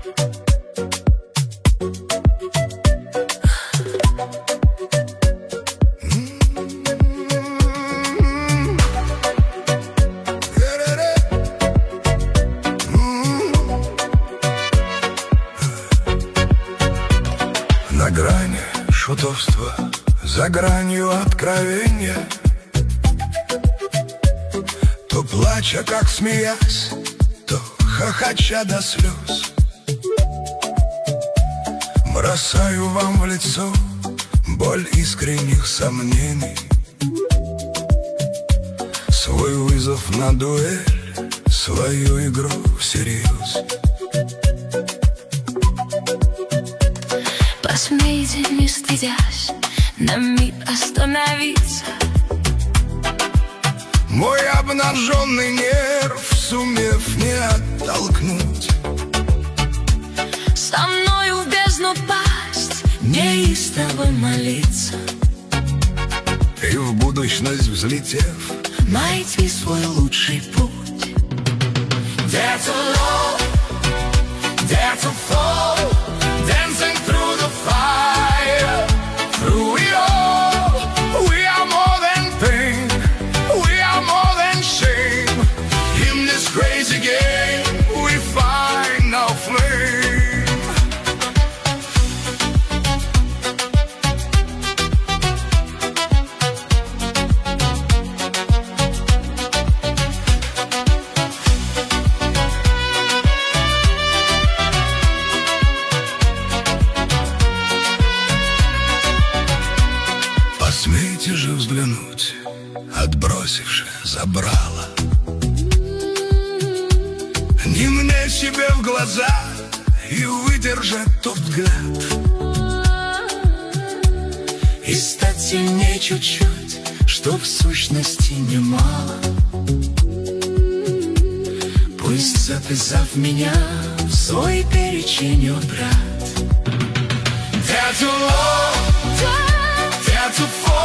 На грани шутовства, за гранью откровения, то плача, как смеясь, то хохоча до слез, бросаю вам в лицо боль искренних сомнений, свой вызов на дуэль, свою игру всерьез. Посмейте, не стыдясь, на миг остановиться. Мой обнаженный нерв, сумев не оттолкнуть, со мною в бездну пасть, неистово молиться, и в будущность взлетев, найти свой лучший путь. Dare to love, dare to fall, dancing through the fire, through it all. We are more than pain, we are more than shame. In this crazy game, we find our flame. Посмейте же взглянуть, отбросивши забрало, не мне себе в глаза и выдержать тот взгляд, И стать сильнее чуть-чуть, что в сущности немало. Пусть, записав меня в свой перечень утрат. dare to love, dare to fall.